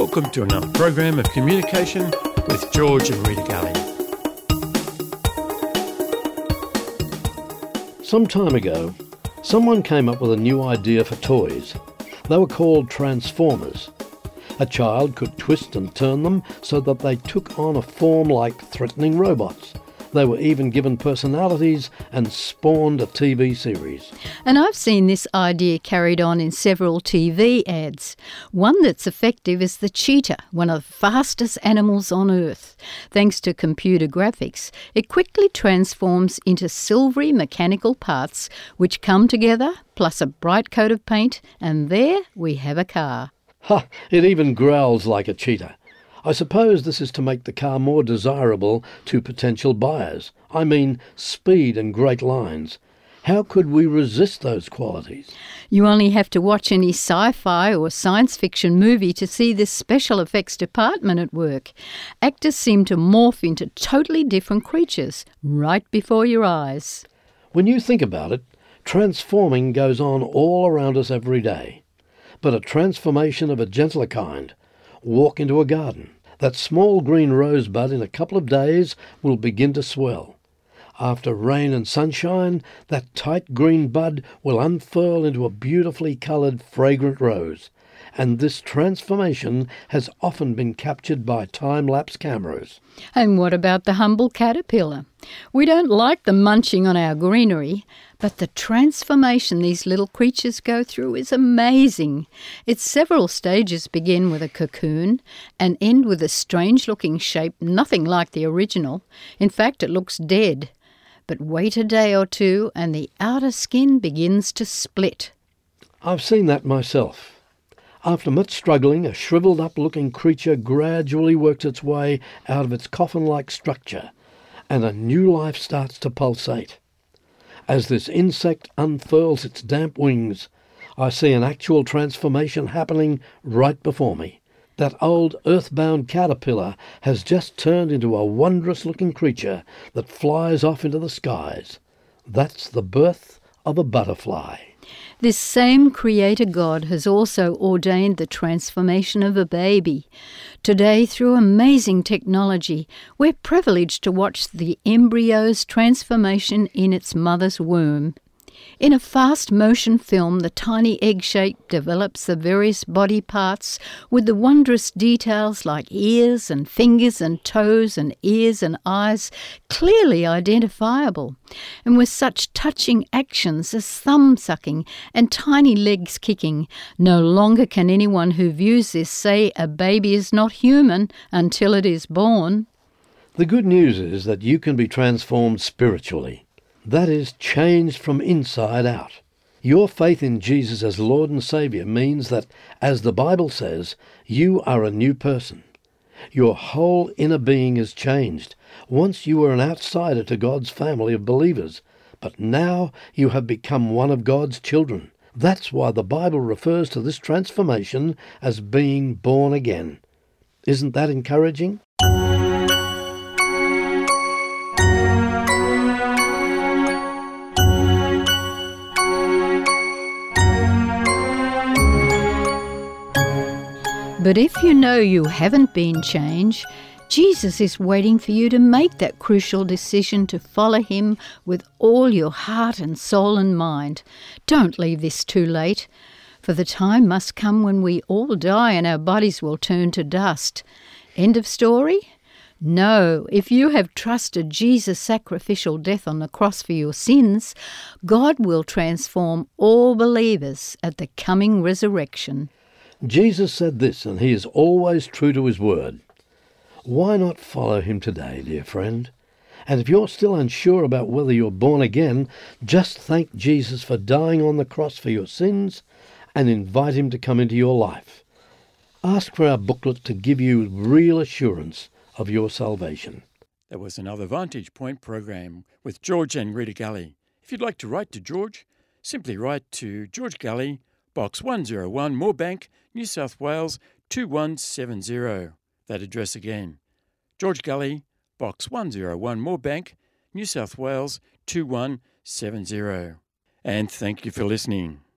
Welcome to another program of communication with George and Rita Galley. Some time ago, someone came up with a new idea for toys. They were called Transformers. A child could twist and turn them so that they took on a form like threatening robots. They were even given personalities and spawned a TV series. And I've seen this idea carried on in several TV ads. One that's effective is the cheetah, one of the fastest animals on Earth. Thanks to computer graphics, it quickly transforms into silvery mechanical parts which come together, plus a bright coat of paint, and there we have a car. Ha! It even growls like a cheetah. I suppose this is to make the car more desirable to potential buyers. I mean, speed and great lines. How could we resist those qualities? You only have to watch any sci-fi or science fiction movie to see this special effects department at work. Actors seem to morph into totally different creatures right before your eyes. When you think about it, transforming goes on all around us every day. But a transformation of a gentler kind. Walk into a garden. That small green rosebud in a couple of days will begin to swell. After rain and sunshine, that tight green bud will unfurl into a beautifully coloured, fragrant rose. And this transformation has often been captured by time-lapse cameras. And what about the humble caterpillar? We don't like them munching on our greenery, but the transformation these little creatures go through is amazing. Its several stages begin with a cocoon and end with a strange-looking shape, nothing like the original. In fact, it looks dead. But wait a day or two and the outer skin begins to split. I've seen that myself. After much struggling, a shriveled-up-looking creature gradually works its way out of its coffin-like structure, and a new life starts to pulsate. As this insect unfurls its damp wings, I see an actual transformation happening right before me. That old earthbound caterpillar has just turned into a wondrous-looking creature that flies off into the skies. That's the birth of a butterfly. This same Creator God has also ordained the transformation of a baby. Today, through amazing technology, we're privileged to watch the embryo's transformation in its mother's womb. In a fast-motion film, the tiny egg shape develops the various body parts with the wondrous details like ears and fingers and toes and ears and eyes clearly identifiable. And with such touching actions as thumb-sucking and tiny legs kicking, no longer can anyone who views this say a baby is not human until it is born. The good news is that you can be transformed spiritually. That is, changed from inside out. Your faith in Jesus as Lord and Saviour means that, as the Bible says, you are a new person. Your whole inner being is changed. Once you were an outsider to God's family of believers, but now you have become one of God's children. That's why the Bible refers to this transformation as being born again. Isn't that encouraging? But if you know you haven't been changed, Jesus is waiting for you to make that crucial decision to follow him with all your heart and soul and mind. Don't leave this too late, for the time must come when we all die and our bodies will turn to dust. End of story? No, if you have trusted Jesus' sacrificial death on the cross for your sins, God will transform all believers at the coming resurrection. Jesus said this, and he is always true to his word. Why not follow him today, dear friend? And if you're still unsure about whether you're born again, just thank Jesus for dying on the cross for your sins and invite him to come into your life. Ask for our booklet to give you real assurance of your salvation. That was another Vantage Point program with George and Rita Galley. If you'd like to write to George, simply write to George Galley, Box 101, Moorebank, New South Wales 2170. That address again. George Galley, Box 101, Moorebank, New South Wales 2170. And thank you for listening.